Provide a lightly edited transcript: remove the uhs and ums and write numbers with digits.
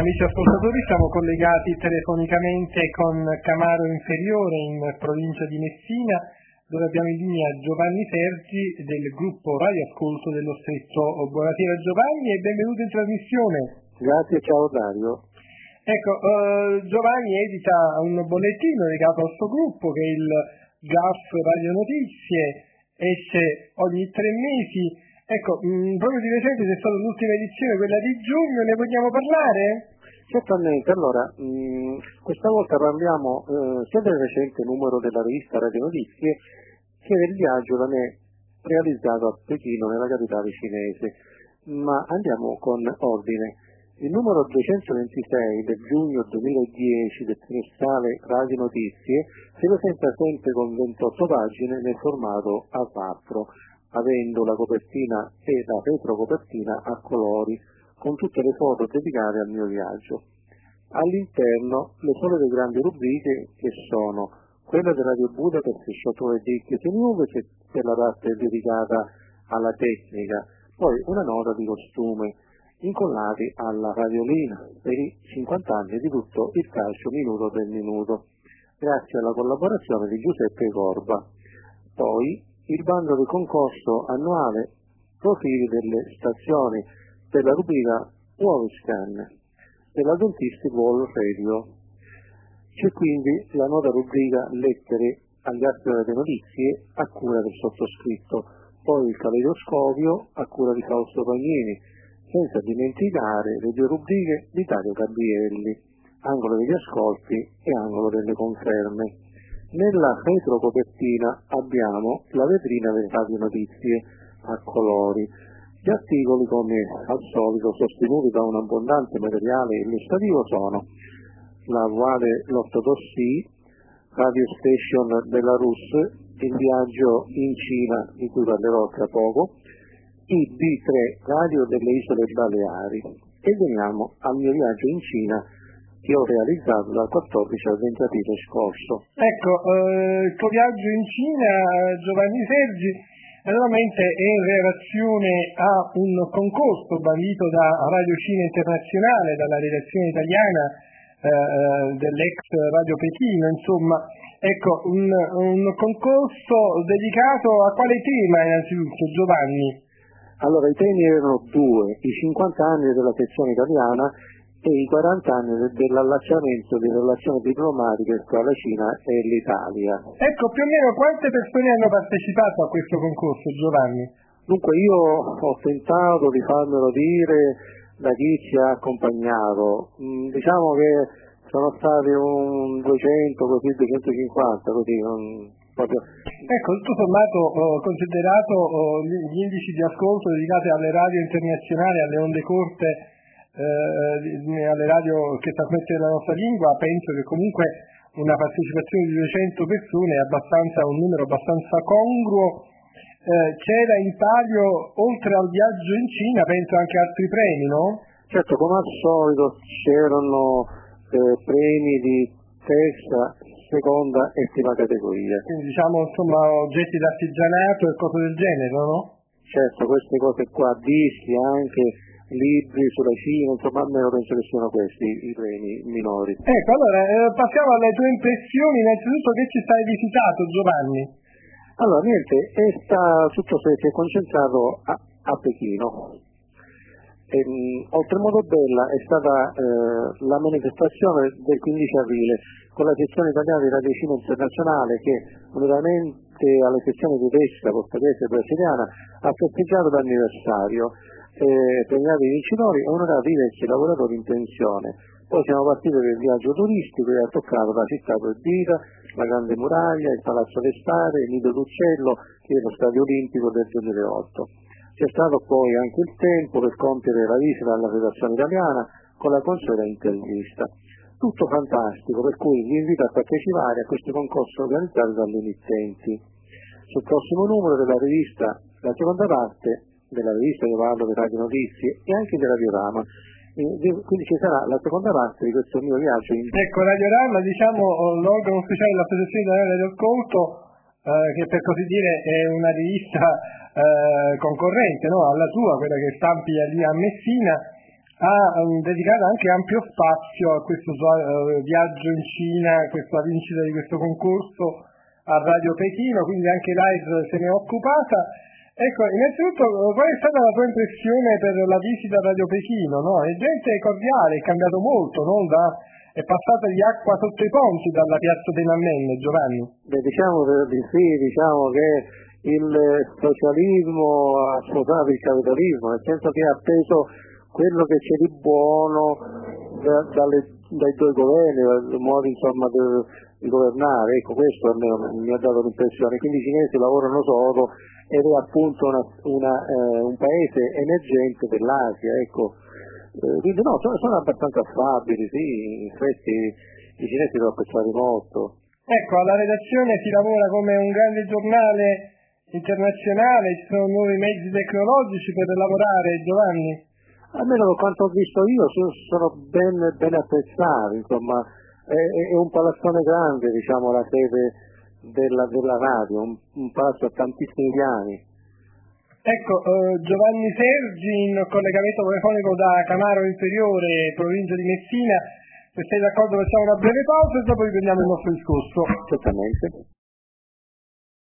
Amici ascoltatori, siamo collegati telefonicamente con Camaro Inferiore in provincia di Messina, dove abbiamo in linea Giovanni Sergi del gruppo Radio Ascolto dello stesso. Buonasera Giovanni e benvenuto in trasmissione. Grazie, ciao Dario. Ecco, Giovanni edita un bollettino dedicato al suo gruppo che è il GAF Radio Notizie, esce ogni 3 mesi. Ecco, proprio di recente c'è stata l'ultima edizione, quella di giugno, ne vogliamo parlare? Certamente, allora, questa volta parliamo sia del recente numero della rivista Radio Notizie che del viaggio da me realizzato a Pechino, nella capitale cinese, ma andiamo con ordine. Il numero 226 del giugno 2010 del trimestrale Radio Notizie si presenta sempre con 28 pagine nel formato A4, avendo la copertina e la retrocopertina a colori, con tutte le foto dedicate al mio viaggio. All'interno le solite grandi rubriche che sono quella di Radio Budapest, Chateau et Dickies News, per la parte dedicata alla tecnica, poi una nota di costume, incollati alla radiolina per i 50 anni di tutto il calcio minuto per minuto, grazie alla collaborazione di Giuseppe Corba. Poi il bando del concorso annuale profili delle stazioni per la rubrica Wallscan della Dentistic Wall Radio. C'è quindi la nota rubrica lettere agli astri delle notizie a cura del sottoscritto, poi il caleidoscopio a cura di Fausto Pagnini, senza dimenticare le 2 rubriche di Dario Gabrielli, angolo degli ascolti e angolo delle conferme. Nella retrocopertina abbiamo la vetrina delle radio notizie a colori. Gli articoli, come al solito, sostenuti da un abbondante materiale illustrativo sono la Voix de l'Orthodoxie, Radio Station Belarus, il viaggio in Cina, di cui parlerò tra poco, i B3 Radio delle Isole Baleari. E veniamo al mio viaggio in Cina, che ho realizzato dal 14 al 20 aprile scorso. Ecco, il tuo viaggio in Cina, Giovanni Sergi, naturalmente è in relazione a un concorso bandito da Radio Cina Internazionale, dalla redazione italiana dell'ex Radio Pechino, insomma. Ecco, un concorso dedicato a quale tema innanzitutto, Giovanni? Allora, i temi erano 2, i 50 anni della sezione italiana e i 40 anni dell'allacciamento di relazioni diplomatiche tra la Cina e l'Italia. Ecco, più o meno quante persone hanno partecipato a questo concorso, Giovanni? Dunque, io ho tentato di farmelo dire da chi ci ha accompagnato. Diciamo che sono stati un 200, così 250, così proprio. Ecco, tutto sommato, considerato gli indici di ascolto dedicati alle radio internazionali, alle onde corte, alle radio che trasmettono la nostra lingua, penso che comunque una partecipazione di 200 persone è un numero abbastanza congruo. C'era in palio, oltre al viaggio in Cina, penso anche altri premi, no? Certo, come al solito c'erano premi di terza, seconda e prima categoria. Quindi diciamo, insomma, oggetti d'artigianato e cose del genere, no? Certo, queste cose qua, dischi anche, libri sulla Cina, insomma, almeno penso che siano questi i premi minori. Ecco, allora, passiamo alle tue impressioni. Innanzitutto, che ci stai visitato, Giovanni? Allora, niente, tutto si è concentrato a Pechino. Oltremodo bella è stata la manifestazione del 15 aprile con la sezione italiana di Radio Cina Internazionale che, unitamente alle sezioni tedesca, portoghese e brasiliana, ha festeggiato l'anniversario, premiati i vincitori e onorati i vecchi lavoratori in pensione. Poi siamo partiti per il viaggio turistico che ha toccato la città proibita, la Grande Muraglia, il Palazzo d'Estare, il Nido d'Uccello, che è lo Stadio Olimpico del 2008. C'è stato poi anche il tempo per compiere la visita alla redazione italiana con la consueta intervista. Tutto fantastico, per cui vi invito a partecipare a questo concorso organizzato dalle emittenti. Sul prossimo numero della rivista, la seconda parte della rivista che parlo di Radio Notizie e anche di Radiorama, quindi ci sarà la seconda parte di questo mio viaggio. Ecco, Radiorama, diciamo, l'organo ufficiale dell'Associazione Italiana dell'Ascolto, che per così dire è una rivista concorrente, no? Alla tua, quella che stampi lì a Messina, ha dedicato anche ampio spazio a questo suo viaggio in Cina, questa vincita di questo concorso a Radio Pechino, quindi anche l'AIR se ne è occupata. Ecco, innanzitutto, qual è stata la tua impressione per la visita a Radio Pechino? No? È gente cordiale, è cambiato molto, no? È passata di acqua sotto i ponti dalla piazza dei Mammelle, Giovanni. Beh, diciamo di sì, diciamo che il socialismo ha sposato il capitalismo, nel senso che ha preso quello che c'è di buono dai due governi, dai modi insomma di governare. Ecco, questo almeno mi ha dato l'impressione. Quindi i cinesi lavorano solo ed è appunto un paese emergente dell'Asia, ecco. Quindi no, sono abbastanza affabili, sì, in effetti i cinesi sono apprezzati molto. Ecco, alla redazione si lavora come un grande giornale internazionale, ci sono nuovi mezzi tecnologici per lavorare, Giovanni? Almeno per quanto ho visto io sono ben apprezzati, insomma, è un palazzone grande, diciamo, la sede della radio, un palazzo a tantissimi piani. Ecco, Giovanni Sergi in collegamento telefonico da Camaro Inferiore, provincia di Messina. Se sei d'accordo facciamo una breve pausa e dopo riprendiamo il nostro discorso. Certamente.